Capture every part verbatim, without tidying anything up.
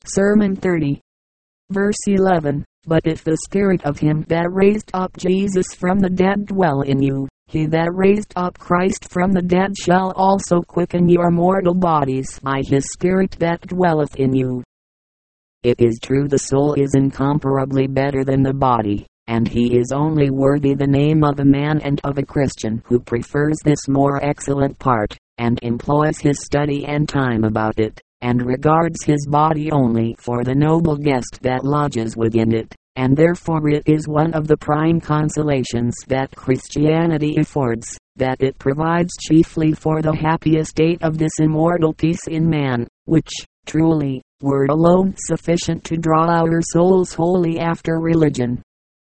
Sermon thirty, verse eleven. But if the Spirit of him that raised up Jesus from the dead dwell in you, he that raised up Christ from the dead shall also quicken your mortal bodies by his Spirit that dwelleth in you. It is true the soul is incomparably better than the body, and he is only worthy the name of a man and of a Christian who prefers this more excellent part, and employs his study and time about it, and regards his body only for the noble guest that lodges within it, and therefore it is one of the prime consolations that Christianity affords, that it provides chiefly for the happy estate of this immortal peace in man, which, truly, were alone sufficient to draw our souls wholly after religion.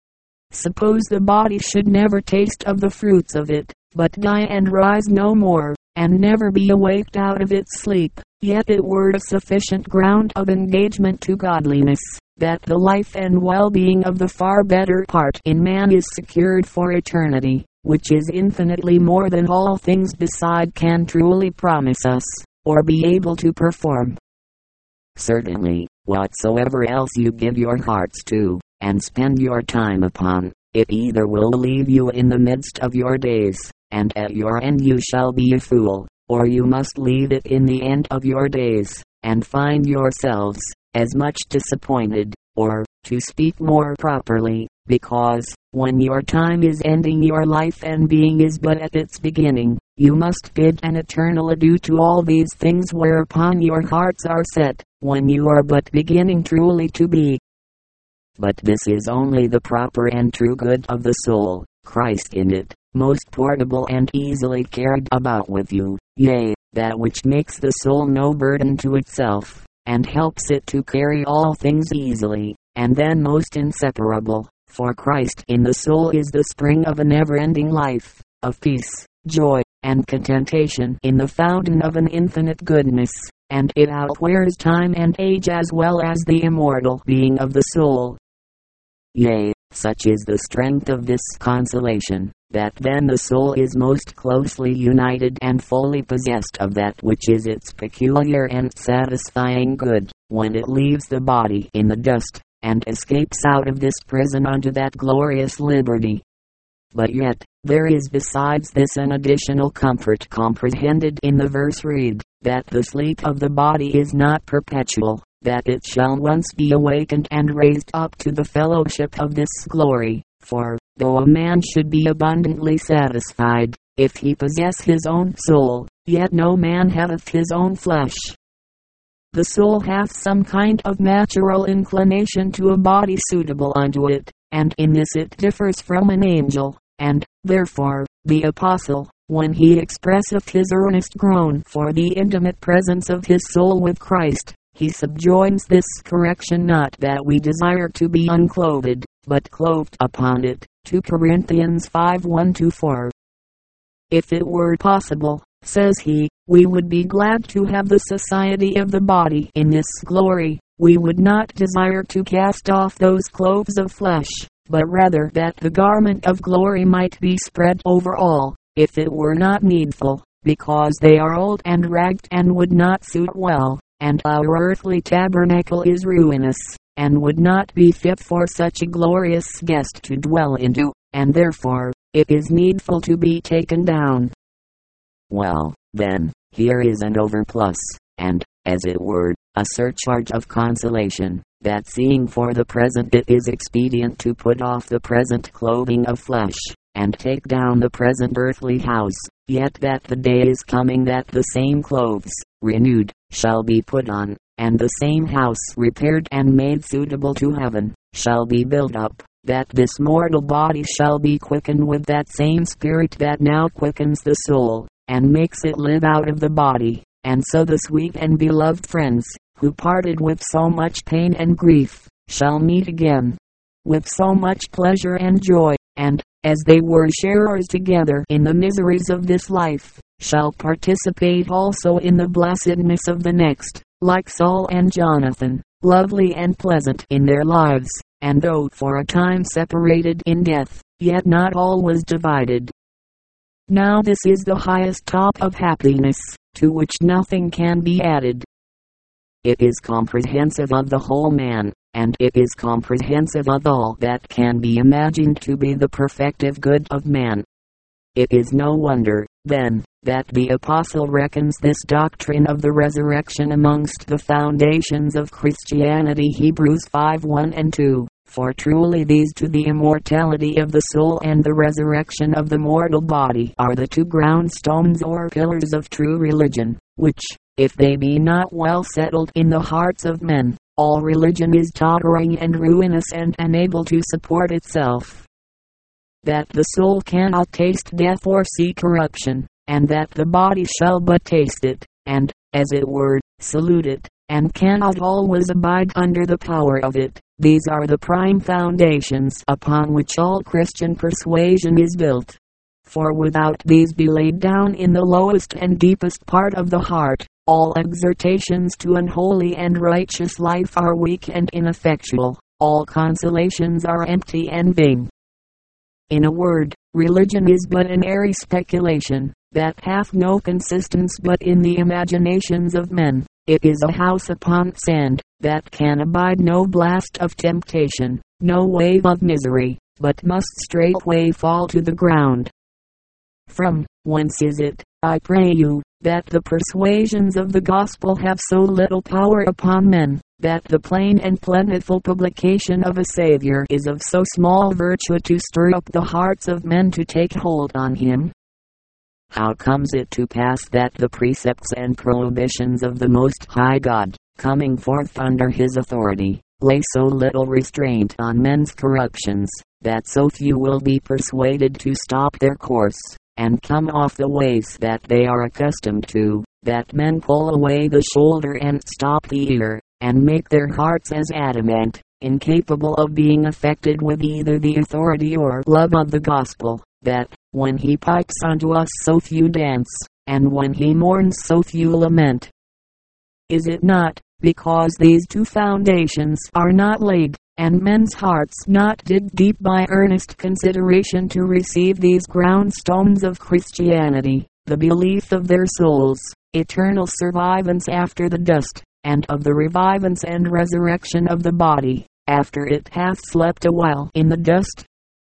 Suppose the body should never taste of the fruits of it, but die and rise no more, and never be awaked out of its sleep, yet it were a sufficient ground of engagement to godliness, that the life and well-being of the far better part in man is secured for eternity, which is infinitely more than all things beside can truly promise us, or be able to perform. Certainly, whatsoever else you give your hearts to, and spend your time upon, it either will leave you in the midst of your days, and at your end you shall be a fool, or you must leave it in the end of your days, and find yourselves as much disappointed, or, to speak more properly, because, when your time is ending your life and being is but at its beginning, you must bid an eternal adieu to all these things whereupon your hearts are set, when you are but beginning truly to be. But this is only the proper and true good of the soul, Christ in it, most portable and easily carried about with you, yea, that which makes the soul no burden to itself, and helps it to carry all things easily, and then most inseparable, for Christ in the soul is the spring of a never-ending life, of peace, joy, and contentation in the fountain of an infinite goodness, and it outwears time and age as well as the immortal being of the soul. Yea, such is the strength of this consolation, that then the soul is most closely united and fully possessed of that which is its peculiar and satisfying good, when it leaves the body in the dust, and escapes out of this prison unto that glorious liberty. But yet, there is besides this an additional comfort comprehended in the verse read, that the sleep of the body is not perpetual, that it shall once be awakened and raised up to the fellowship of this glory. For, though a man should be abundantly satisfied, if he possess his own soul, yet no man haveth his own flesh. The soul hath some kind of natural inclination to a body suitable unto it, and in this it differs from an angel, and, therefore, the apostle, when he expresseth his earnest groan for the intimate presence of his soul with Christ, he subjoins this correction: not that we desire to be unclothed, but clothed upon it. Second Corinthians five one to four. If it were possible, says he, we would be glad to have the society of the body in this glory. We would not desire to cast off those clothes of flesh, but rather that the garment of glory might be spread over all, if it were not needful, because they are old and ragged and would not suit well, and our earthly tabernacle is ruinous, and would not be fit for such a glorious guest to dwell into, and therefore, it is needful to be taken down. Well, then, here is an overplus, and, as it were, a surcharge of consolation, that seeing for the present it is expedient to put off the present clothing of flesh, and take down the present earthly house, yet that the day is coming that the same clothes, renewed, shall be put on, and the same house repaired and made suitable to heaven, shall be built up, that this mortal body shall be quickened with that same Spirit that now quickens the soul, and makes it live out of the body, and so the sweet and beloved friends, who parted with so much pain and grief, shall meet again, with so much pleasure and joy, and, as they were sharers together in the miseries of this life, shall participate also in the blessedness of the next, like Saul and Jonathan, lovely and pleasant in their lives, and though for a time separated in death, yet not all was divided. Now this is the highest top of happiness, to which nothing can be added. It is comprehensive of the whole man, and it is comprehensive of all that can be imagined to be the perfective good of man. It is no wonder, then, that the apostle reckons this doctrine of the resurrection amongst the foundations of Christianity. Hebrews five one and two. For truly these to the immortality of the soul and the resurrection of the mortal body are the two ground stones or pillars of true religion, which, if they be not well settled in the hearts of men, all religion is tottering and ruinous and unable to support itself. That the soul cannot taste death or see corruption, and that the body shall but taste it, and, as it were, salute it, and cannot always abide under the power of it. These are the prime foundations upon which all Christian persuasion is built. For without these be laid down in the lowest and deepest part of the heart, all exhortations to an holy and righteous life are weak and ineffectual, all consolations are empty and vain. In a word, religion is but an airy speculation, that hath no consistence but in the imaginations of men. It is a house upon sand, that can abide no blast of temptation, no wave of misery, but must straightway fall to the ground. From whence is it, I pray you, that the persuasions of the gospel have so little power upon men, that the plain and plentiful publication of a Savior is of so small virtue to stir up the hearts of men to take hold on him? How comes it to pass that the precepts and prohibitions of the Most High God, coming forth under his authority, lay so little restraint on men's corruptions, that so few will be persuaded to stop their course, and come off the ways that they are accustomed to, that men pull away the shoulder and stop the ear, and make their hearts as adamant, incapable of being affected with either the authority or love of the gospel, that, when he pipes unto us so few dance, and when he mourns so few lament? Is it not, because these two foundations are not laid, and men's hearts not digged deep by earnest consideration to receive these ground stones of Christianity, the belief of their souls, eternal survivance after the dust, and of the revivance and resurrection of the body, after it hath slept a while in the dust?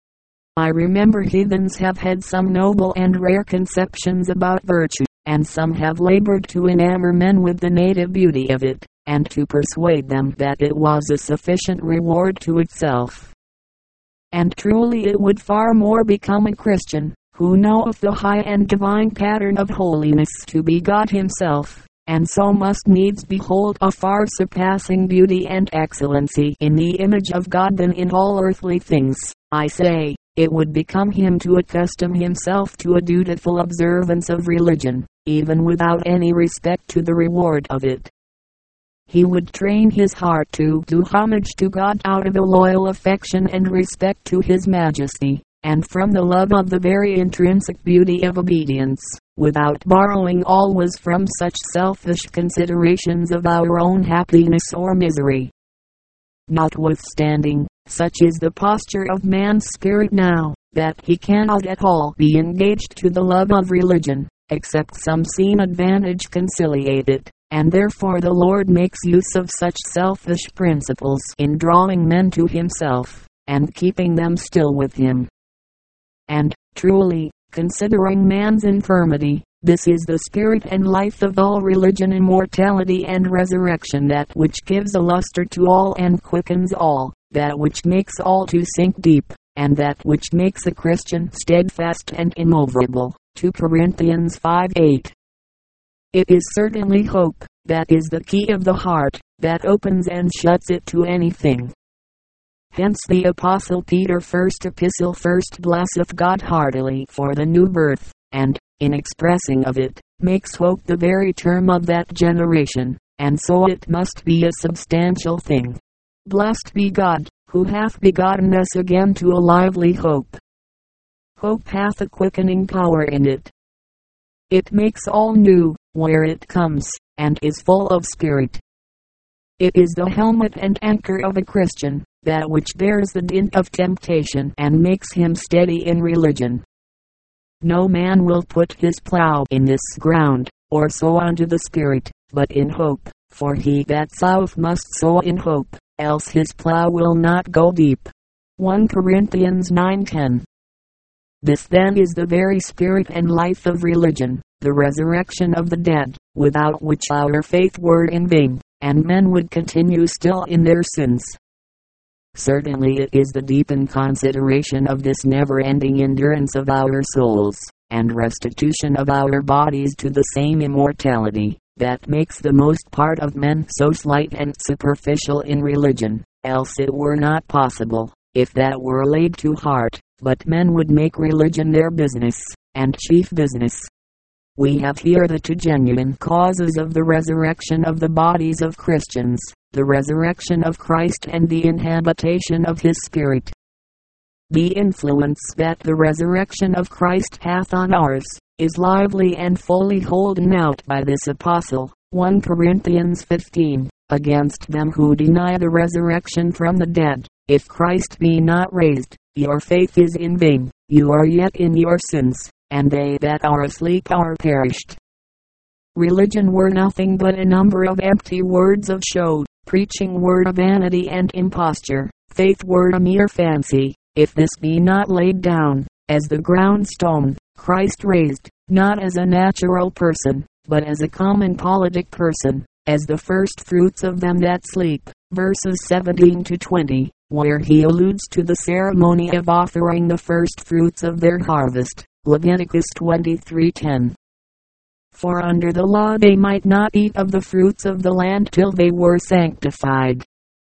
I remember heathens have had some noble and rare conceptions about virtue, and some have labored to enamor men with the native beauty of it, and to persuade them that it was a sufficient reward to itself. And truly it would far more become a Christian, who knoweth the high and divine pattern of holiness to be God himself, and so must needs behold a far surpassing beauty and excellency in the image of God than in all earthly things. I say, it would become him to accustom himself to a dutiful observance of religion, even without any respect to the reward of it. He would train his heart to do homage to God out of a loyal affection and respect to his majesty, and from the love of the very intrinsic beauty of obedience, without borrowing always from such selfish considerations of our own happiness or misery. Notwithstanding, such is the posture of man's spirit now, that he cannot at all be engaged to the love of religion, except some seen advantage conciliate it, and therefore the Lord makes use of such selfish principles in drawing men to himself, and keeping them still with him. And, truly, considering man's infirmity, this is the spirit and life of all religion, immortality and resurrection, that which gives a luster to all and quickens all, that which makes all to sink deep, and that which makes a Christian steadfast and immovable. Second Corinthians five eight. It is certainly hope, that is the key of the heart, that opens and shuts it to anything. Hence the Apostle Peter, first epistle, first blesseth God heartily for the new birth, and, in expressing of it, makes hope the very term of that generation, and so it must be a substantial thing. Blessed be God, who hath begotten us again to a lively hope. Hope hath a quickening power in it. It makes all new, where it comes, and is full of spirit. It is the helmet and anchor of a Christian, that which bears the dint of temptation and makes him steady in religion. No man will put his plow in this ground, or sow unto the Spirit, but in hope, for he that soweth must sow in hope, else his plough will not go deep. First Corinthians nine ten. This then is the very spirit and life of religion, the resurrection of the dead, without which our faith were in vain, and men would continue still in their sins. Certainly it is the deepened consideration of this never-ending endurance of our souls, and restitution of our bodies to the same immortality, that makes the most part of men so slight and superficial in religion, else it were not possible, if that were laid to heart, but men would make religion their business, and chief business. We have here the two genuine causes of the resurrection of the bodies of Christians, the resurrection of Christ and the inhabitation of His Spirit. The influence that the resurrection of Christ hath on ours, is lively and fully holden out by this apostle, First Corinthians fifteen, against them who deny the resurrection from the dead. If Christ be not raised, your faith is in vain, you are yet in your sins, and they that are asleep are perished. Religion were nothing but a number of empty words of show, preaching were a vanity and imposture, faith were a mere fancy, if this be not laid down, as the ground stone, Christ raised, not as a natural person, but as a common politic person, as the first fruits of them that sleep, verses seventeen to twenty, where he alludes to the ceremony of offering the first fruits of their harvest, Leviticus twenty-three ten. For under the law they might not eat of the fruits of the land till they were sanctified.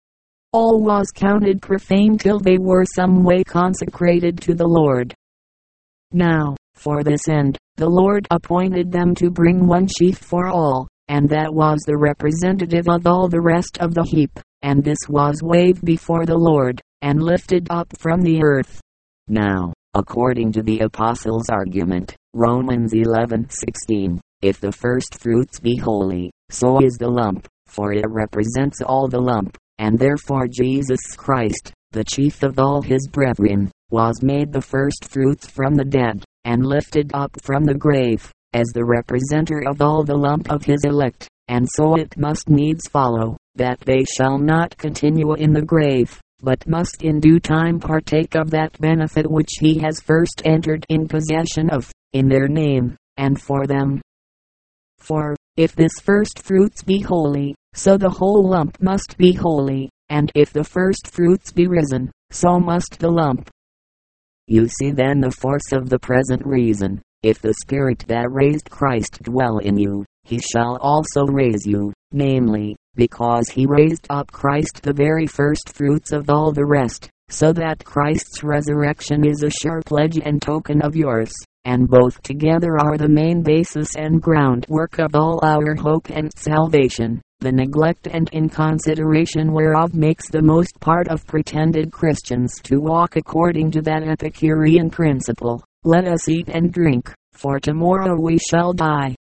All was counted profane till they were some way consecrated to the Lord. Now, for this end, the Lord appointed them to bring one sheaf for all, and that was the representative of all the rest of the heap, and this was waved before the Lord, and lifted up from the earth. Now, according to the apostles' argument, Romans eleven sixteen, if the first fruits be holy, so is the lump, for it represents all the lump, and therefore Jesus Christ, the chief of all his brethren, was made the first fruits from the dead, and lifted up from the grave, as the representer of all the lump of his elect, and so it must needs follow, that they shall not continue in the grave, but must in due time partake of that benefit which he has first entered in possession of, in their name, and for them. For, if this first fruits be holy, so the whole lump must be holy, and if the first fruits be risen, so must the lump. You see then the force of the present reason. If the Spirit that raised Christ dwell in you, he shall also raise you, namely, because he raised up Christ the very first fruits of all the rest, so that Christ's resurrection is a sure pledge and token of yours, and both together are the main basis and groundwork of all our hope and salvation, the neglect and inconsideration whereof makes the most part of pretended Christians to walk according to that Epicurean principle, let us eat and drink, for tomorrow we shall die.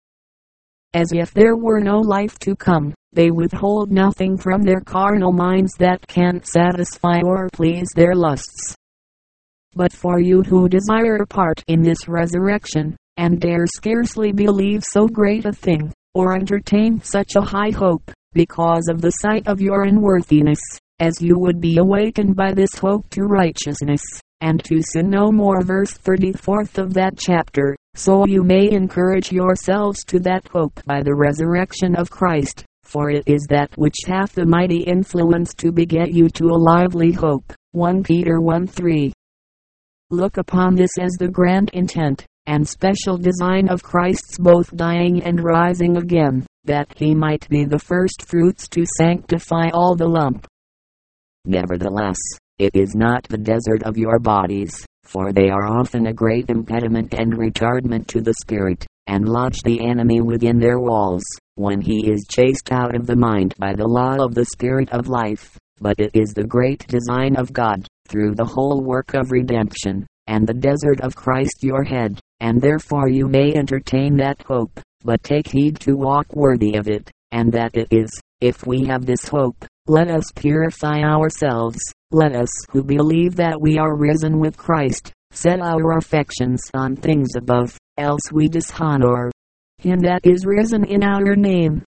As if there were no life to come, they withhold nothing from their carnal minds that can satisfy or please their lusts. But for you who desire a part in this resurrection, and dare scarcely believe so great a thing, or entertain such a high hope, because of the sight of your unworthiness, as you would be awakened by this hope to righteousness, and to sin no more, verse thirty-fourth of that chapter, so you may encourage yourselves to that hope by the resurrection of Christ, for it is that which hath the mighty influence to beget you to a lively hope. First Peter one three. Look upon this as the grand intent, and special design of Christ's both dying and rising again, that he might be the first fruits to sanctify all the lump. Nevertheless, it is not the desert of your bodies, for they are often a great impediment and retardment to the Spirit, and lodge the enemy within their walls, when he is chased out of the mind by the law of the Spirit of life. But it is the great design of God, through the whole work of redemption, and the desert of Christ your head, and therefore you may entertain that hope, but take heed to walk worthy of it, and that it is, if we have this hope, let us purify ourselves, let us who believe that we are risen with Christ, set our affections on things above, else we dishonor him that is risen in our name,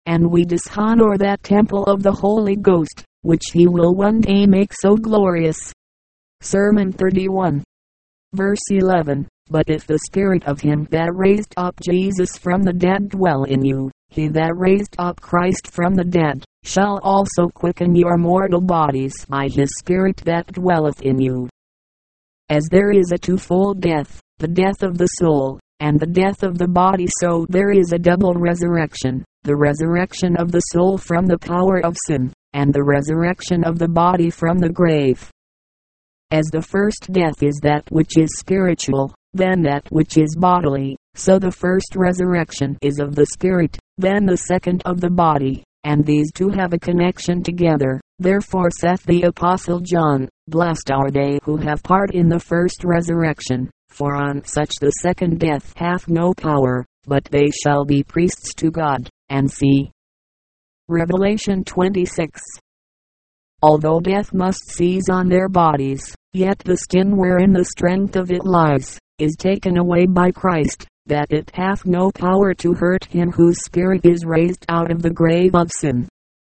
and we dishonor that temple of the Holy Ghost, which he will one day make so glorious. Sermon thirty-one, verse eleven. But if the Spirit of him that raised up Jesus from the dead dwell in you, he that raised up Christ from the dead, shall also quicken your mortal bodies by his Spirit that dwelleth in you. As there is a twofold death, the death of the soul, and the death of the body, so there is a double resurrection, the resurrection of the soul from the power of sin, and the resurrection of the body from the grave. As the first death is that which is spiritual, then that which is bodily, so the first resurrection is of the spirit, then the second of the body, and these two have a connection together. Therefore saith the Apostle John, Blessed are they who have part in the first resurrection, for on such the second death hath no power, but they shall be priests to God, and see. Revelation twenty-six. Although death must seize on their bodies, yet the skin wherein the strength of it lies, is taken away by Christ, that it hath no power to hurt him whose spirit is raised out of the grave of sin.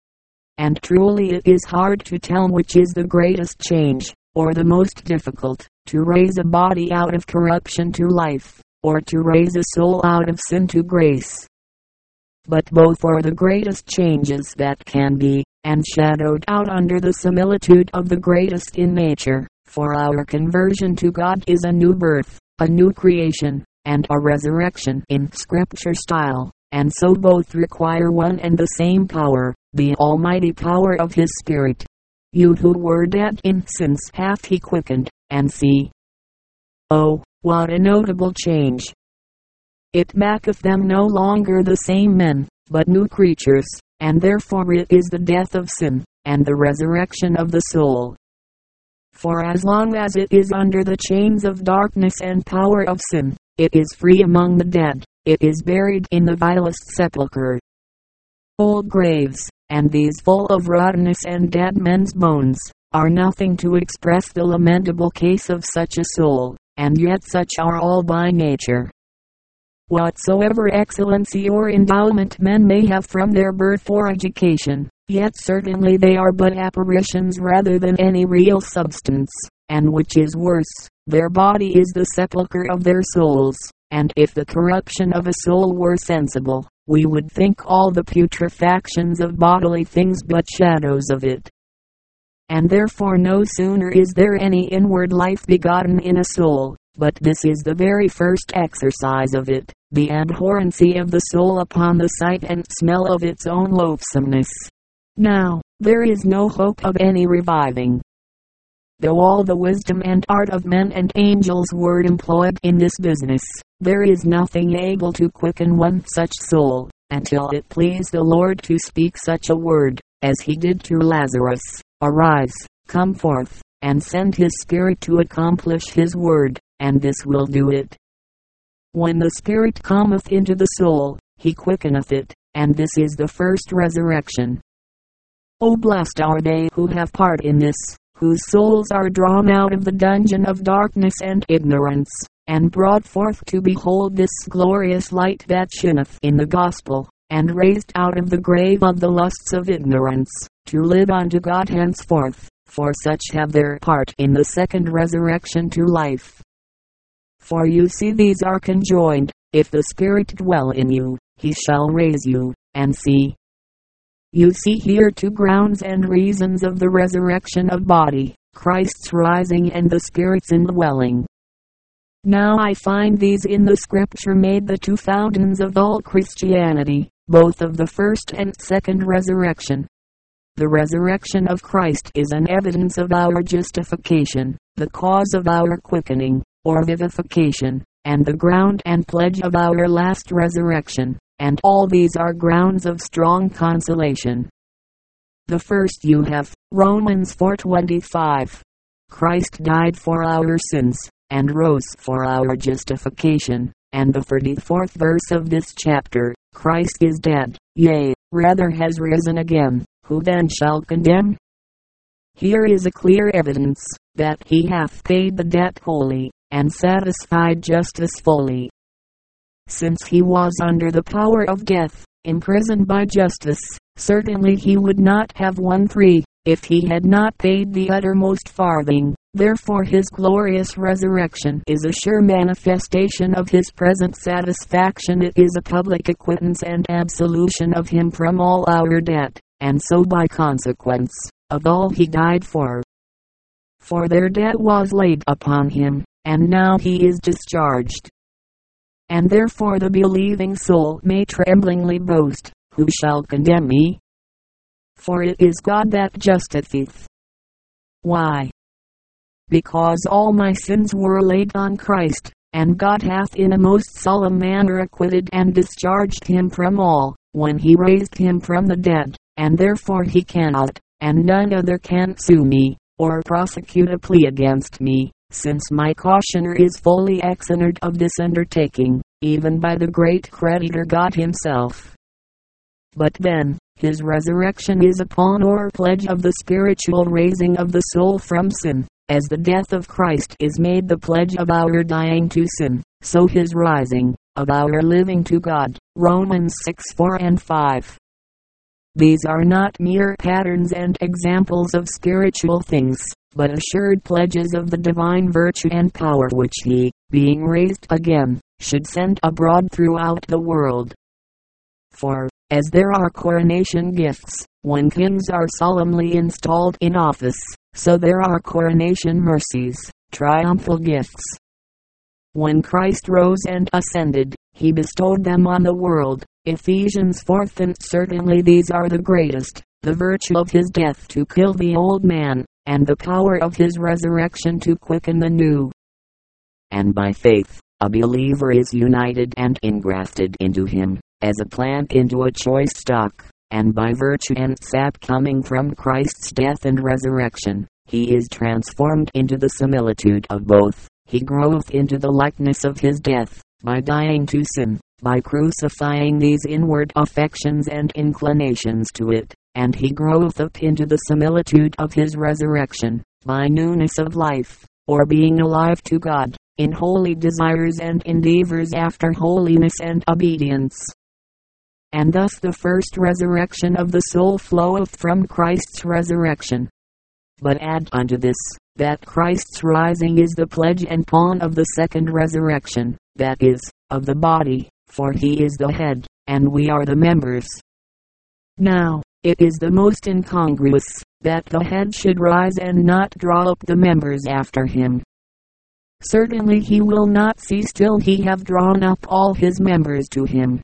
And truly it is hard to tell which is the greatest change, or the most difficult, to raise a body out of corruption to life, or to raise a soul out of sin to grace. But both are the greatest changes that can be, and shadowed out under the similitude of the greatest in nature, for our conversion to God is a new birth, a new creation, and a resurrection in Scripture style, and so both require one and the same power, the almighty power of his Spirit. You who were dead in sins hath he quickened, and see. Oh, what a notable change! It maketh them no longer the same men, but new creatures, and therefore it is the death of sin, and the resurrection of the soul. For as long as it is under the chains of darkness and power of sin, it is free among the dead, it is buried in the vilest sepulchre. Old graves, and these full of rottenness and dead men's bones, are nothing to express the lamentable case of such a soul, and yet such are all by nature. Whatsoever excellency or endowment men may have from their birth or education, yet certainly they are but apparitions rather than any real substance, and which is worse, their body is the sepulchre of their souls, and if the corruption of a soul were sensible, we would think all the putrefactions of bodily things but shadows of it. And therefore no sooner is there any inward life begotten in a soul, but this is the very first exercise of it, the abhorrency of the soul upon the sight and smell of its own loathsomeness. Now, there is no hope of any reviving. Though all the wisdom and art of men and angels were employed in this business, there is nothing able to quicken one such soul, until it please the Lord to speak such a word, as he did to Lazarus, Arise, come forth, and send his Spirit to accomplish his word, and this will do it. When the Spirit cometh into the soul, he quickeneth it, and this is the first resurrection. O blessed are they who have part in this, whose souls are drawn out of the dungeon of darkness and ignorance, and brought forth to behold this glorious light that shineth in the gospel, and raised out of the grave of the lusts of ignorance, to live unto God henceforth, for such have their part in the second resurrection to life. For you see these are conjoined, if the Spirit dwell in you, he shall raise you, and see. You see here two grounds and reasons of the resurrection of body, Christ's rising and the Spirit's indwelling. Now I find these in the Scripture made the two fountains of all Christianity, both of the first and second resurrection. The resurrection of Christ is an evidence of our justification, the cause of our quickening, or vivification, and the ground and pledge of our last resurrection, and all these are grounds of strong consolation. The first you have, Romans four twenty-five. Christ died for our sins, and rose for our justification, and the thirty-fourth verse of this chapter, Christ is dead, yea, rather has risen again, who then shall condemn? Here is a clear evidence, that he hath paid the debt wholly, and satisfied justice fully. Since he was under the power of death, imprisoned by justice. Certainly he would not have won free, if he had not paid the uttermost farthing. Therefore his glorious resurrection is a sure manifestation of his present satisfaction. It is a public acquittance and absolution of him from all our debt, and so by consequence, of all he died for. For their debt was laid upon him, and now he is discharged. And therefore the believing soul may tremblingly boast, who shall condemn me? For it is God that justifieth. Why? Because all my sins were laid on Christ, and God hath in a most solemn manner acquitted and discharged him from all, when he raised him from the dead, and therefore he cannot, and none other can sue me, or prosecute a plea against me, since my cautioner is fully exonered of this undertaking, even by the great creditor God himself. But then, his resurrection is upon or pledge of the spiritual raising of the soul from sin. As the death of Christ is made the pledge of our dying to sin, so his rising, of our living to God. Romans six four and five. These are not mere patterns and examples of spiritual things, but assured pledges of the divine virtue and power which he, being raised again, should send abroad throughout the world. For, as there are coronation gifts, when kings are solemnly installed in office, so there are coronation mercies, triumphal gifts. When Christ rose and ascended, he bestowed them on the world. Ephesians four. And certainly these are the greatest, the virtue of his death to kill the old man, and the power of his resurrection to quicken the new. And by faith, a believer is united and engrafted into him, as a plant into a choice stock. And by virtue and sap coming from Christ's death and resurrection, he is transformed into the similitude of both. He groweth into the likeness of his death, by dying to sin, by crucifying these inward affections and inclinations to it, and he groweth up into the similitude of his resurrection, by newness of life, or being alive to God, in holy desires and endeavors after holiness and obedience. And thus the first resurrection of the soul floweth from Christ's resurrection. But add unto this, that Christ's rising is the pledge and pawn of the second resurrection, that is, of the body, for he is the head, and we are the members. Now, it is the most incongruous, that the head should rise and not draw up the members after him. Certainly he will not cease till he have drawn up all his members to him.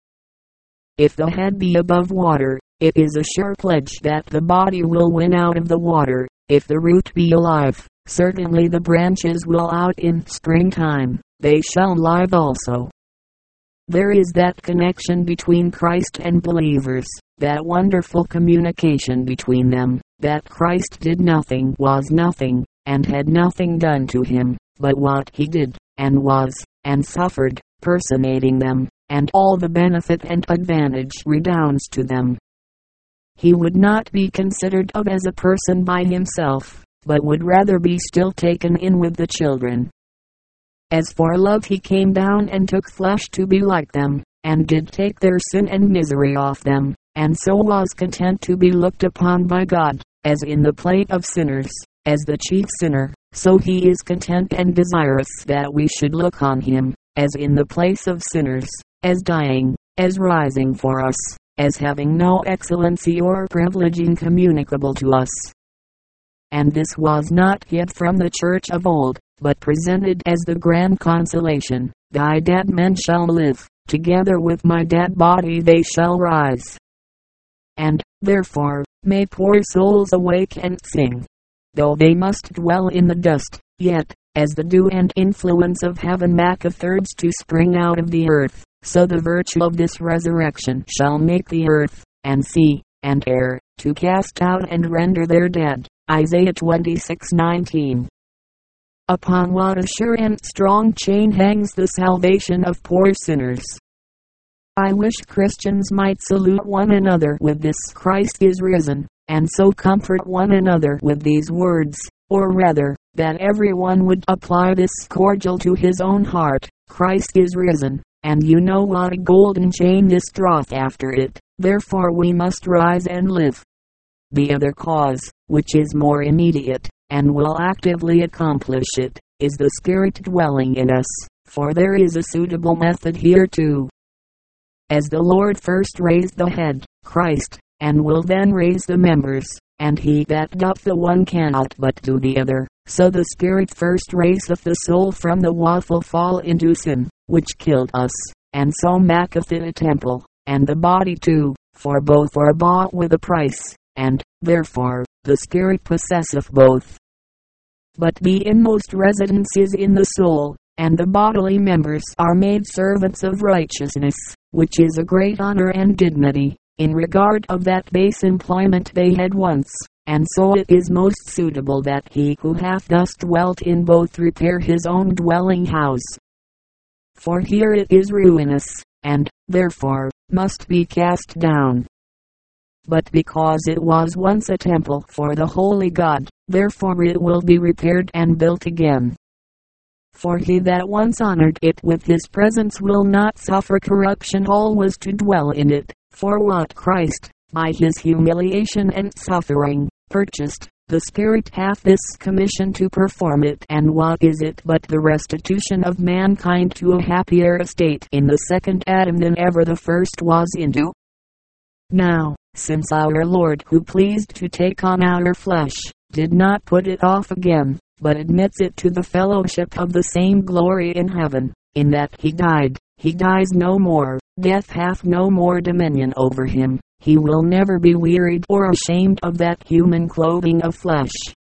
If the head be above water, it is a sure pledge that the body will win out of the water. If the root be alive, certainly the branches will out in springtime, they shall live also. There is that connection between Christ and believers, that wonderful communication between them, that Christ did nothing, was nothing, and had nothing done to him, but what he did, and was, and suffered, personating them, and all the benefit and advantage redounds to them. He would not be considered of as a person by himself, but would rather be still taken in with the children. As for love, he came down and took flesh to be like them, and did take their sin and misery off them, and so was content to be looked upon by God, as in the plate of sinners, as the chief sinner. So he is content and desirous that we should look on him, as in the place of sinners, as dying, as rising for us, as having no excellency or privilege incommunicable to us. And this was not hid from the church of old, but presented as the grand consolation. Thy dead men shall live, together with my dead body they shall rise. And, therefore, may poor souls awake and sing. Though they must dwell in the dust, yet, as the dew and influence of heaven maketh birds to spring out of the earth, so the virtue of this resurrection shall make the earth, and sea, and air, to cast out and render their dead. Isaiah twenty-six nineteen. Upon what a sure and strong chain hangs the salvation of poor sinners. I wish Christians might salute one another with this Christ is risen, and so comfort one another with these words, or rather, that everyone would apply this cordial to his own heart, Christ is risen, and you know what a golden chain this draweth after it, therefore we must rise and live. The other cause, which is more immediate, and will actively accomplish it, is the Spirit dwelling in us, for there is a suitable method here too. As the Lord first raised the head, Christ, and will then raise the members, and he that doth the one cannot but do the other, so the Spirit first raiseth the soul from the wilful fall into sin, which killed us, and so maketh it a temple, and the body too, for both are bought with a price, and, therefore, the Spirit possesseth both. But the inmost residence is in the soul, and the bodily members are made servants of righteousness, which is a great honor and dignity, in regard of that base employment they had once, and so it is most suitable that he who hath thus dwelt in both repair his own dwelling house. For here it is ruinous, and, therefore, must be cast down. But because it was once a temple for the holy God, therefore it will be repaired and built again. For he that once honored it with his presence will not suffer corruption always to dwell in it, for what Christ, by his humiliation and suffering, purchased, the Spirit hath this commission to perform it. And what is it but the restitution of mankind to a happier estate in the second Adam than ever the first was into? Now, since our Lord, who pleased to take on our flesh, did not put it off again, but admits it to the fellowship of the same glory in heaven, in that he died, he dies no more, death hath no more dominion over him, he will never be wearied or ashamed of that human clothing of flesh.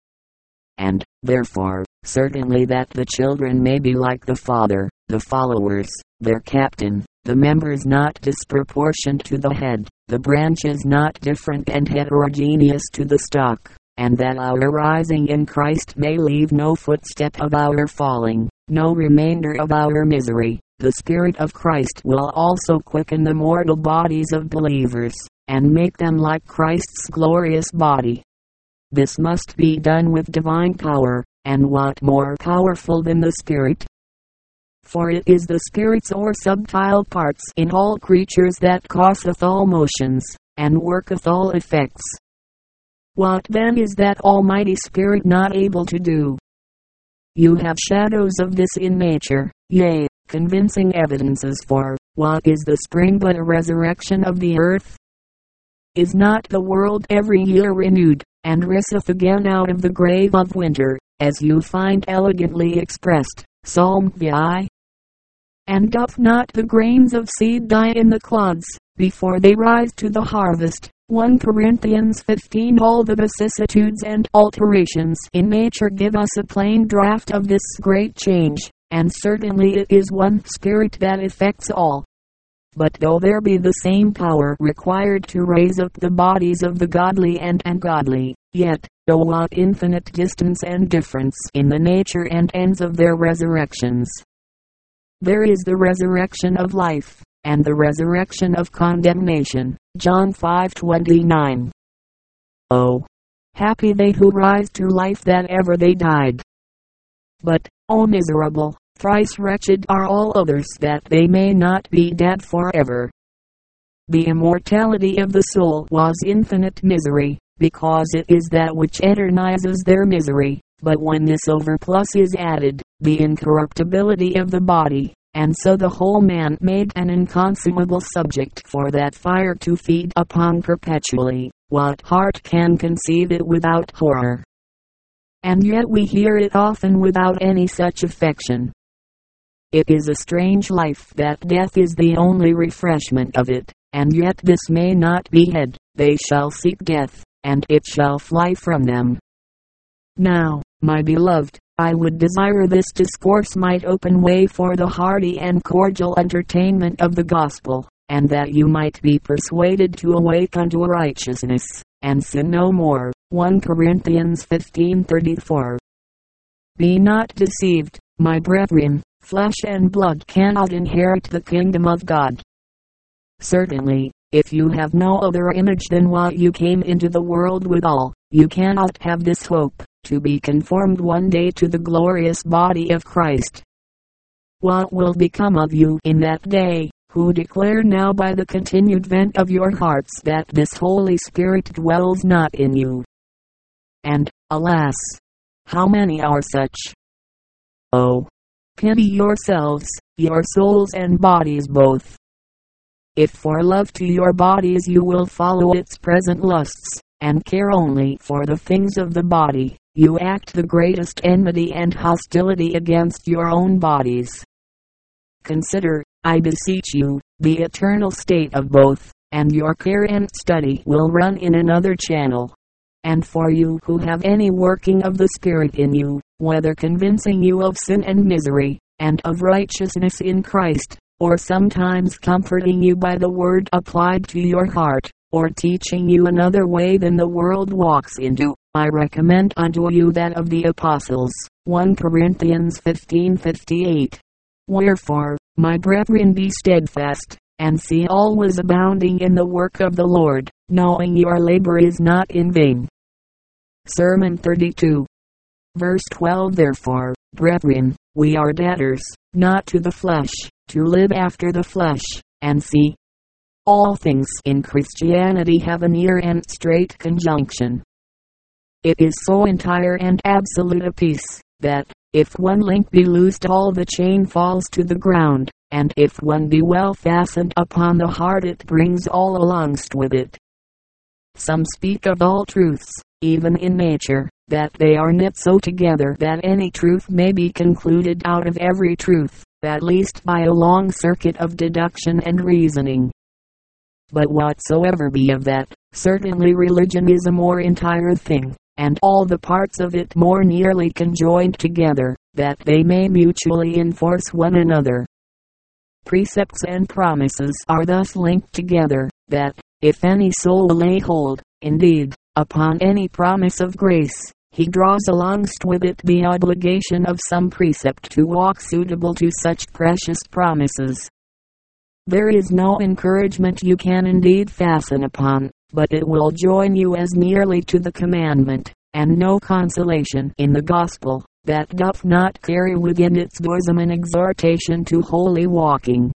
And, therefore, certainly that the children may be like the Father, the followers, their captain, the members not disproportioned to the head, the branches not different and heterogeneous to the stock, and that our rising in Christ may leave no footstep of our falling, no remainder of our misery. The Spirit of Christ will also quicken the mortal bodies of believers, and make them like Christ's glorious body. This must be done with divine power, and what more powerful than the Spirit? For it is the Spirit's or subtile parts in all creatures that causeth all motions, and worketh all effects. What then is that Almighty Spirit not able to do? You have shadows of this in nature, yea, convincing evidences, for what is the spring but a resurrection of the earth? Is not the world every year renewed, and riseth again out of the grave of winter, as you find elegantly expressed, Psalm five? And doth not the grains of seed die in the clods, before they rise to the harvest? First Corinthians fifteen. All the vicissitudes and alterations in nature give us a plain draught of this great change, and certainly it is one Spirit that effects all. But though there be the same power required to raise up the bodies of the godly and ungodly, yet, though what infinite distance and difference in the nature and ends of their resurrections. There is the resurrection of life, and the resurrection of condemnation. John five twenty-nine. Oh, happy they who rise to life that ever they died. But, oh miserable, thrice wretched are all others that they may not be dead forever. The immortality of the soul was infinite misery, because it is that which eternizes their misery. But when this overplus is added, the incorruptibility of the body, and so the whole man made an inconsumable subject for that fire to feed upon perpetually, what heart can conceive it without horror? And yet we hear it often without any such affection. It is a strange life that death is the only refreshment of it, and yet this may not be had. They shall seek death, and it shall fly from them. Now, my beloved, I would desire this discourse might open way for the hearty and cordial entertainment of the gospel, and that you might be persuaded to awake unto righteousness, and sin no more. First Corinthians fifteen thirty-four. Be not deceived, my brethren, flesh and blood cannot inherit the kingdom of God. Certainly, if you have no other image than what you came into the world withal, you cannot have this hope, to be conformed one day to the glorious body of Christ. what will become of you in that day, who declare now by the continued vent of your hearts that this Holy Spirit dwells not in you? And, alas, how many are such? Oh, pity yourselves, your souls and bodies both. If for love to your bodies you will follow its present lusts, and care only for the things of the body, you act the greatest enmity and hostility against your own bodies. Consider, I beseech you, the eternal state of both, and your care and study will run in another channel. And for you who have any working of the Spirit in you, whether convincing you of sin and misery, and of righteousness in Christ, or sometimes comforting you by the word applied to your heart, or teaching you another way than the world walks into, I recommend unto you that of the apostles. First Corinthians fifteen fifty-eight. Wherefore, my brethren, be steadfast, and see always abounding in the work of the Lord, knowing your labor is not in vain. Sermon thirty-two. Verse twelve. Therefore, brethren, we are debtors, not to the flesh, to live after the flesh, and see. All things in Christianity have a near and straight conjunction. It is so entire and absolute a piece, that, if one link be loosed all the chain falls to the ground, and if one be well fastened upon the heart it brings all alongst with it. Some speak of all truths, even in nature, that they are knit so together that any truth may be concluded out of every truth, at least by a long circuit of deduction and reasoning. But whatsoever be of that, certainly religion is a more entire thing, and all the parts of it more nearly conjoined together, that they may mutually enforce one another. Precepts and promises are thus linked together, that, if any soul lay hold, indeed, upon any promise of grace, he draws alongst with it the obligation of some precept to walk suitable to such precious promises. There is no encouragement you can indeed fasten upon, but it will join you as nearly to the commandment, and no consolation in the gospel, that doth not carry within its bosom an exhortation to holy walking.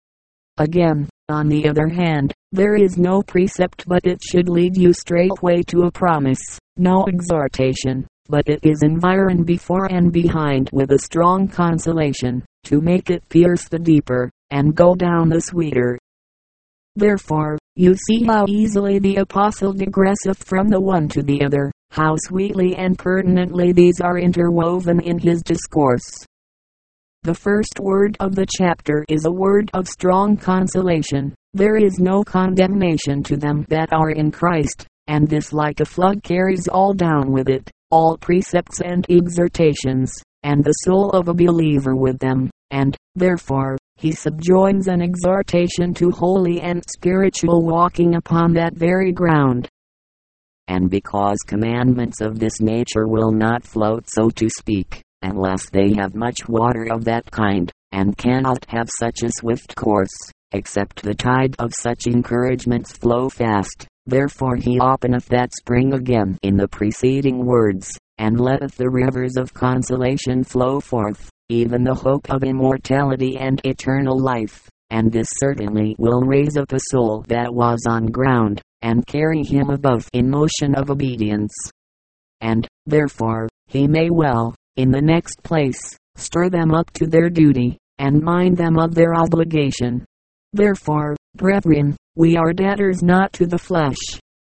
Again, on the other hand, there is no precept but it should lead you straightway to a promise, no exhortation, but it is environed before and behind with a strong consolation, to make it pierce the deeper, and go down the sweeter. Therefore, you see how easily the apostle digresseth from the one to the other, how sweetly and pertinently these are interwoven in his discourse. The first word of the chapter is a word of strong consolation. There is no condemnation to them that are in Christ, and this like a flood carries all down with it, all precepts and exhortations, and the soul of a believer with them, and, therefore, he subjoins an exhortation to holy and spiritual walking upon that very ground. And because commandments of this nature will not float, so to speak, unless they have much water of that kind, and cannot have such a swift course, except the tide of such encouragements flow fast, therefore he openeth that spring again in the preceding words, and letteth the rivers of consolation flow forth, even the hope of immortality and eternal life, and this certainly will raise up a soul that was on ground, and carry him above in motion of obedience. And, therefore, he may well, in the next place, stir them up to their duty, and mind them of their obligation. Therefore, brethren, we are debtors not to the flesh.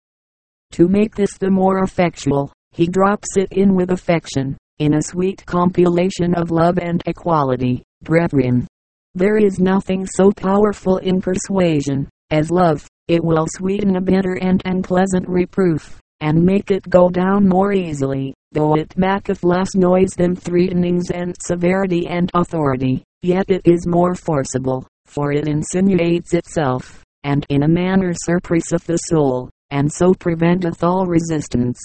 To make this the more effectual, he drops it in with affection, in a sweet compilation of love and equality. Brethren, there is nothing so powerful in persuasion as love. It will sweeten a bitter and unpleasant reproof, and make it go down more easily, though it maketh less noise than threatenings and severity and authority, yet it is more forcible, for it insinuates itself, and in a manner surpriseth the soul, and so preventeth all resistance.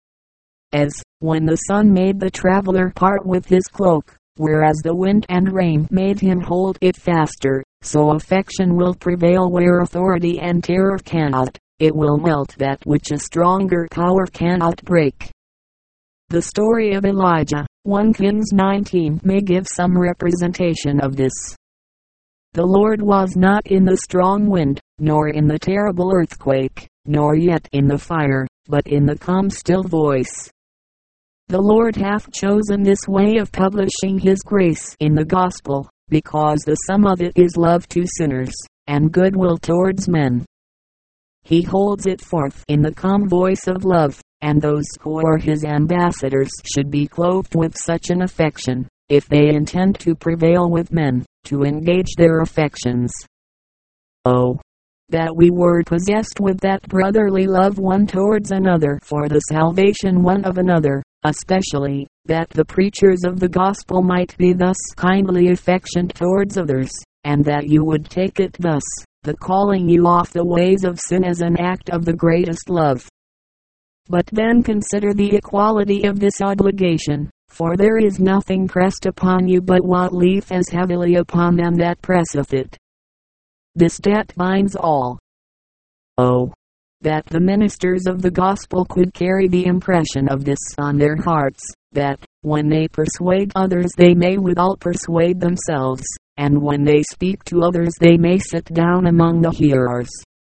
As, when the sun made the traveler part with his cloak, whereas the wind and rain made him hold it faster, so affection will prevail where authority and terror cannot. It will melt that which a stronger power cannot break. The story of Elijah, First Kings nineteen, may give some representation of this. The Lord was not in the strong wind, nor in the terrible earthquake, nor yet in the fire, but in the calm still voice. The Lord hath chosen this way of publishing his grace in the gospel, because the sum of it is love to sinners, and goodwill towards men. He holds it forth in the calm voice of love, and those who are his ambassadors should be clothed with such an affection, if they intend to prevail with men, to engage their affections. Oh, that we were possessed with that brotherly love one towards another for the salvation one of another, especially, that the preachers of the gospel might be thus kindly affectioned towards others, and that you would take it thus, the calling you off the ways of sin, as an act of the greatest love. But then consider the equality of this obligation, for there is nothing pressed upon you but what lieth as heavily upon them that presseth it. This debt binds all. Oh, that the ministers of the gospel could carry the impression of this on their hearts, that, when they persuade others, they may withal persuade themselves, and when they speak to others they may sit down among the hearers.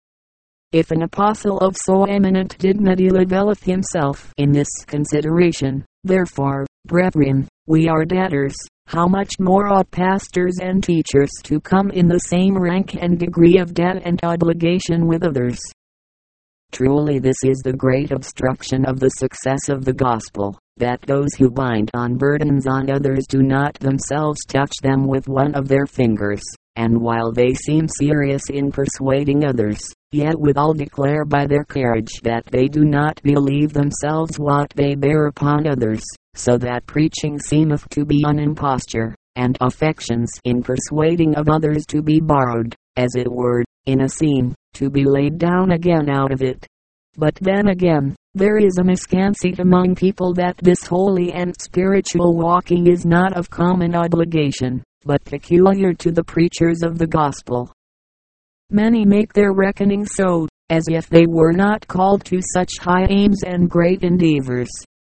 If an apostle of so eminent dignity livelleth himself in this consideration, therefore, brethren, we are debtors, how much more ought pastors and teachers to come in the same rank and degree of debt and obligation with others? Truly this is the great obstruction of the success of the gospel, that those who bind on burdens on others do not themselves touch them with one of their fingers, and while they seem serious in persuading others, yet withal declare by their carriage that they do not believe themselves what they bear upon others, so that preaching seemeth to be an imposture, and affections in persuading of others to be borrowed, as it were, in a seam, to be laid down again out of it. But then again, there is a misconceit among people that this holy and spiritual walking is not of common obligation, but peculiar to the preachers of the gospel. Many make their reckoning so, as if they were not called to such high aims and great endeavors.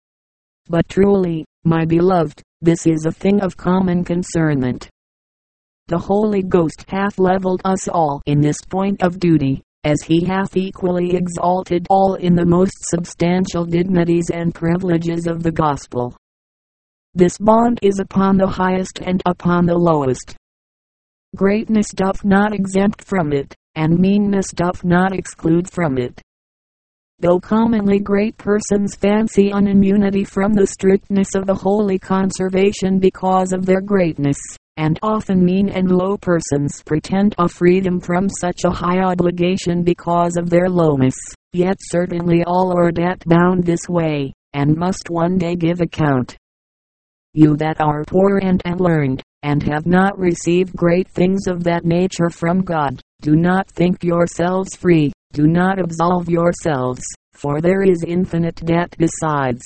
But truly, my beloved, this is a thing of common concernment. The Holy Ghost hath leveled us all in this point of duty, as he hath equally exalted all in the most substantial dignities and privileges of the gospel. This bond is upon the highest and upon the lowest. Greatness doth not exempt from it, and meanness doth not exclude from it. Though commonly great persons fancy an immunity from the strictness of the holy conservation because of their greatness, and often mean and low persons pretend a freedom from such a high obligation because of their lowness, yet certainly all are debt bound this way, and must one day give account. You that are poor and unlearned, and have not received great things of that nature from God, do not think yourselves free, do not absolve yourselves, for there is infinite debt besides.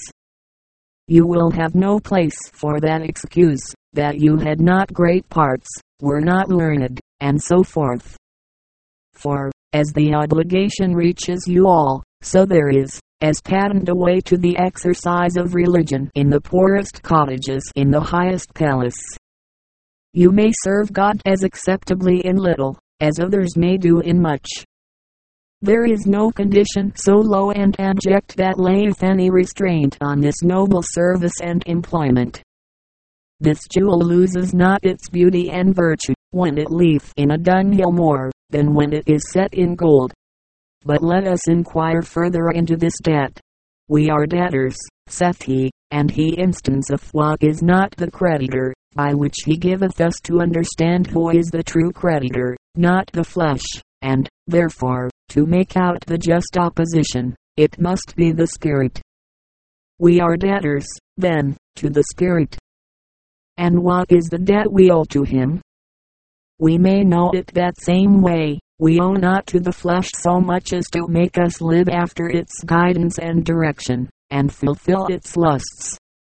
You will have no place for that excuse, that you had not great parts, were not learned, and so forth. For, as the obligation reaches you all, so there is, as patent a way to the exercise of religion in the poorest cottages in the highest palace. You may serve God as acceptably in little, as others may do in much. There is no condition so low and abject that layeth any restraint on this noble service and employment. This jewel loses not its beauty and virtue, when it lieth in a dunghill more, than when it is set in gold. But let us inquire further into this debt. We are debtors, saith he, and he instanceth what is not the creditor, by which he giveth us to understand who is the true creditor, not the flesh, and, therefore, to make out the just opposition, it must be the Spirit. We are debtors, then, to the Spirit. And what is the debt we owe to him? We may know it that same way. We owe not to the flesh so much as to make us live after its guidance and direction, and fulfill its lusts.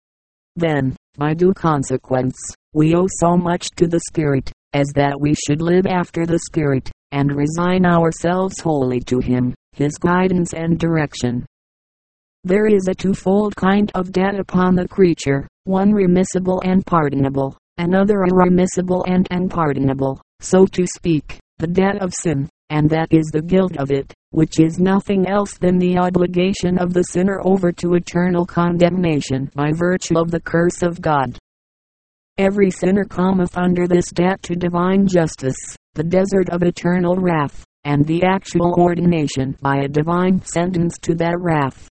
Then, by due consequence, we owe so much to the Spirit, as that we should live after the Spirit, and resign ourselves wholly to him, his guidance and direction. there is a twofold kind of debt upon the creature, one remissible and pardonable, another irremissible and unpardonable, so to speak, the debt of sin, and that is the guilt of it, which is nothing else than the obligation of the sinner over to eternal condemnation by virtue of the curse of God. Every sinner cometh under this debt to divine justice, the desert of eternal wrath, and the actual ordination by a divine sentence to that wrath.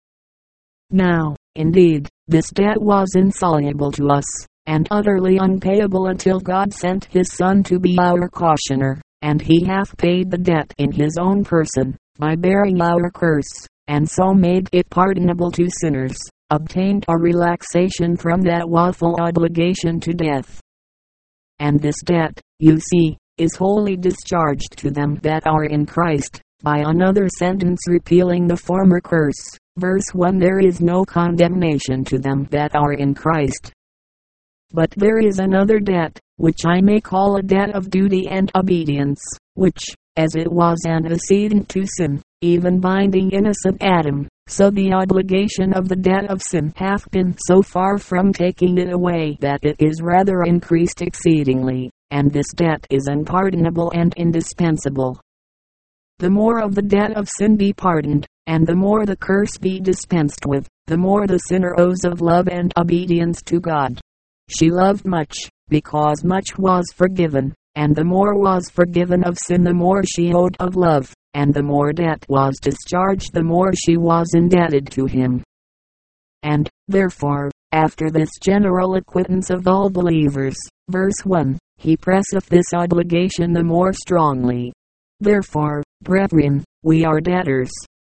Now, indeed, this debt was insoluble to us, and utterly unpayable until God sent his Son to be our cautioner, and he hath paid the debt in his own person, by bearing our curse, and so made it pardonable to sinners, obtained a relaxation from that woeful obligation to death. And this debt, you see, is wholly discharged to them that are in Christ, by another sentence repealing the former curse. Verse one There is no condemnation to them that are in Christ. But there is another debt, which I may call a debt of duty and obedience, which, as it was antecedent to sin, even binding innocent Adam, so the obligation of the debt of sin hath been so far from taking it away that it is rather increased exceedingly, and this debt is unpardonable and indispensable. The more of the debt of sin be pardoned, and the more the curse be dispensed with, the more the sinner owes of love and obedience to God. She loved much, because much was forgiven, and the more was forgiven of sin the more she owed of love, and the more debt was discharged the more she was indebted to him. And, therefore, after this general acquittance of all believers, verse one, he presseth this obligation the more strongly. Therefore, brethren, we are debtors.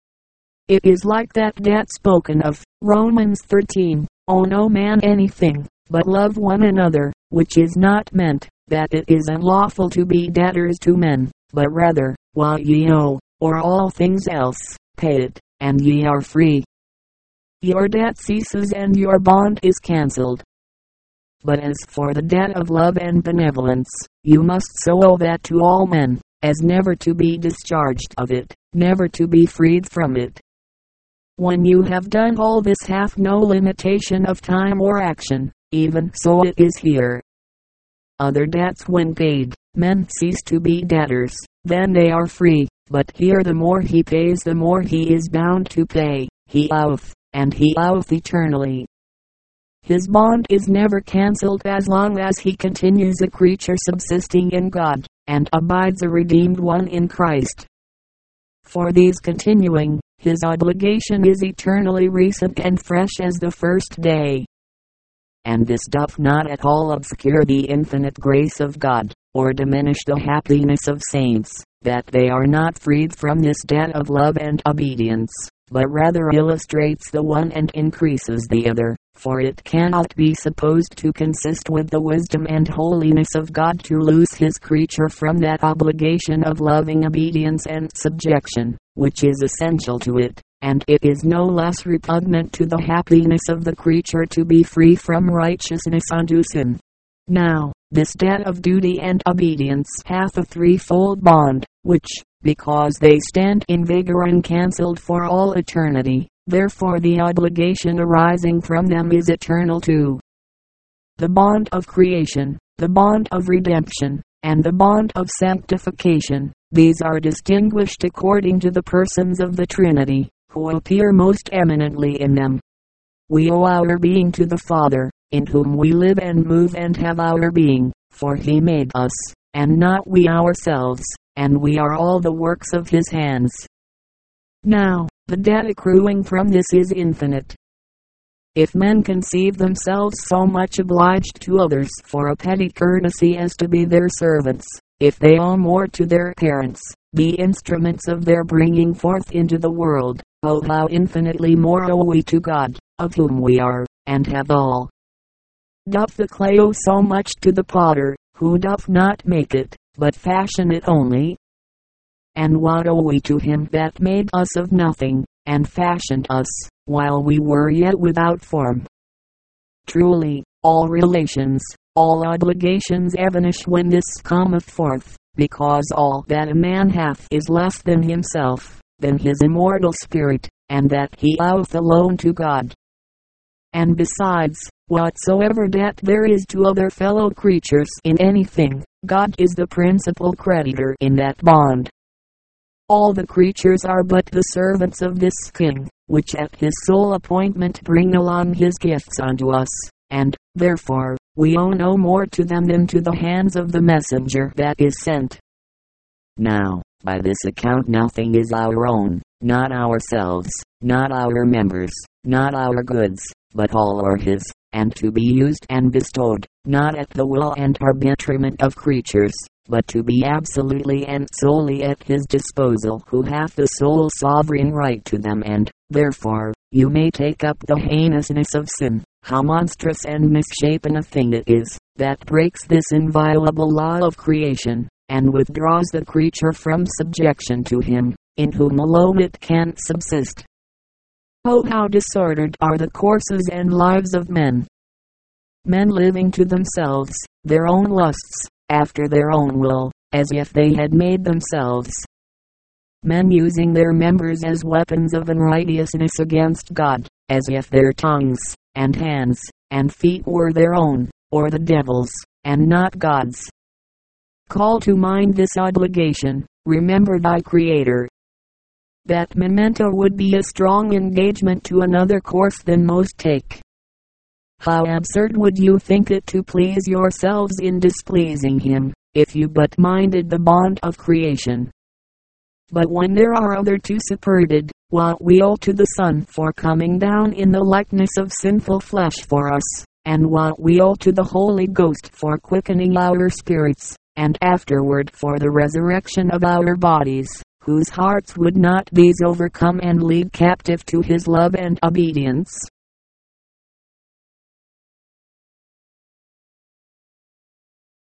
It is like that debt spoken of, Romans thirteen, owe no man anything, but love one another, which is not meant, that it is unlawful to be debtors to men, but rather, what ye owe, or all things else, pay it, and ye are free. Your debt ceases and your bond is cancelled. But as for the debt of love and benevolence, you must so owe that to all men, as never to be discharged of it, never to be freed from it. When you have done all this hath no limitation of time or action, even so it is here. Other debts when paid, men cease to be debtors, then they are free, but here the more he pays the more he is bound to pay, he oweth, and he oweth eternally. His bond is never cancelled as long as he continues a creature subsisting in God, and abides a redeemed one in Christ. For these continuing, his obligation is eternally recent and fresh as the first day. And this doth not at all obscure the infinite grace of God, or diminish the happiness of saints, that they are not freed from this debt of love and obedience, but rather illustrates the one and increases the other, for it cannot be supposed to consist with the wisdom and holiness of God to loose his creature from that obligation of loving obedience and subjection, which is essential to it, and it is no less repugnant to the happiness of the creature to be free from righteousness unto sin. Now, this debt of duty and obedience hath a threefold bond, which, because they stand in vigor uncancelled for all eternity, therefore the obligation arising from them is eternal too. The bond of creation, the bond of redemption, and the bond of sanctification, these are distinguished according to the persons of the Trinity, who appear most eminently in them. We owe our being to the Father, in whom we live and move and have our being, for he made us, and not we ourselves, and we are all the works of his hands. Now, the debt accruing from this is infinite. If men conceive themselves so much obliged to others for a petty courtesy as to be their servants, if they owe more to their parents, the instruments of their bringing forth into the world, oh how infinitely more owe we to God, of whom we are, and have all. Doth the clay owe so much to the potter, who doth not make it, but fashion it only? And what owe we to him that made us of nothing, and fashioned us, while we were yet without form? Truly, all relations, all obligations vanish when this cometh forth, because all that a man hath is less than himself, than his immortal spirit, and that he oweth alone to God. And besides, whatsoever debt there is to other fellow creatures in anything, God is the principal creditor in that bond. All the creatures are but the servants of this King, which at his sole appointment bring along his gifts unto us, and, therefore, we owe no more to them than to the hands of the messenger that is sent. Now, by this account nothing is our own, not ourselves, not our members, not our goods, but all are his, and to be used and bestowed, not at the will and arbitrament of creatures, but to be absolutely and solely at his disposal, who hath the sole sovereign right to them. And, therefore, you may take up the heinousness of sin, how monstrous and misshapen a thing it is, that breaks this inviolable law of creation, and withdraws the creature from subjection to him, in whom alone it can subsist. Oh, how disordered are the courses and lives of men! Men living to themselves, their own lusts, after their own will, as if they had made themselves. Men using their members as weapons of unrighteousness against God, as if their tongues, and hands, and feet were their own, or the devil's, and not God's. Call to mind this obligation, remember thy Creator. That memento would be a strong engagement to another course than most take. How absurd would you think it to please yourselves in displeasing him, if you but minded the bond of creation. But when there are other two supported, what we owe to the Son for coming down in the likeness of sinful flesh for us, and what we owe to the Holy Ghost for quickening our spirits, and afterward for the resurrection of our bodies, whose hearts would not these overcome and lead captive to his love and obedience.